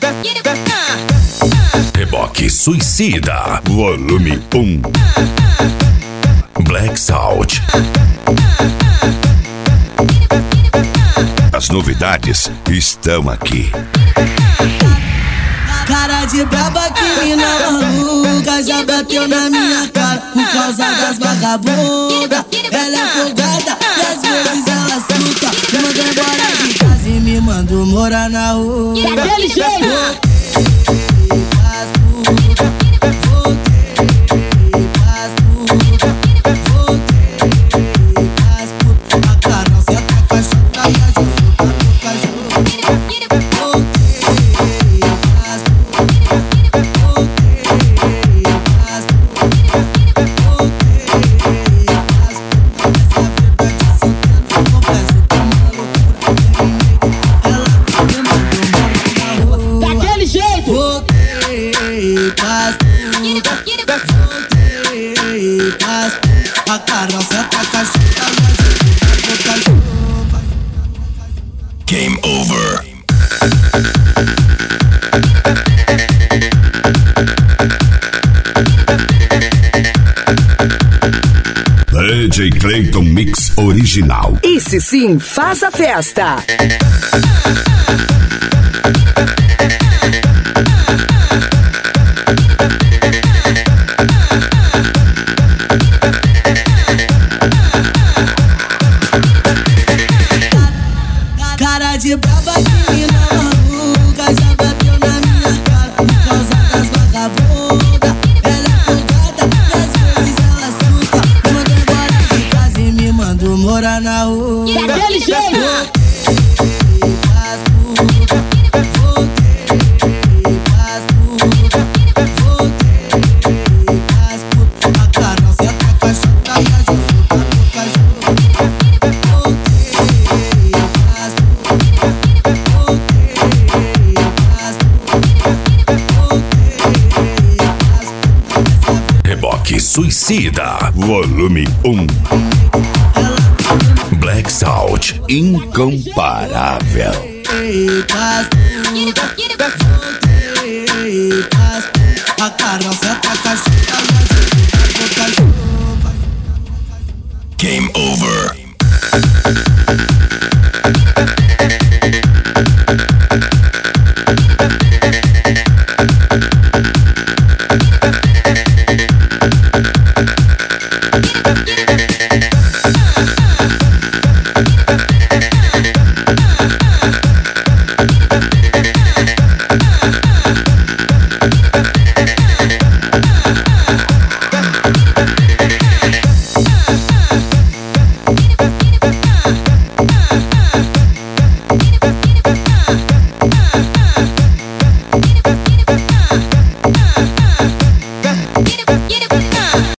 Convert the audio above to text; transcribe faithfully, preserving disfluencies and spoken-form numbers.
Reboque Suicida, volume um. Black Salt. As novidades estão aqui. Cara de braba que mina maluca, já bateu na minha cara por causa das vagabundas. Ela é folgada e às vezes ela suca. Me mandou embora de casa e me mandou morar na rua. Daquele jeito. A carroça tá cachorra, cachorra. Game over. D J Clayton Mix original. Esse sim faz a festa. Cara de braba que mina maluca, já bateu na minha cara por causa das vagabundas. Ela é folgada e às vezes ela suca. Me mandou embora de casa e me mandou morar na rua. Daquele jeito. Reboque Suicida, volume um. Black Salt, incomparável. A carroça tá cachorra. Game over.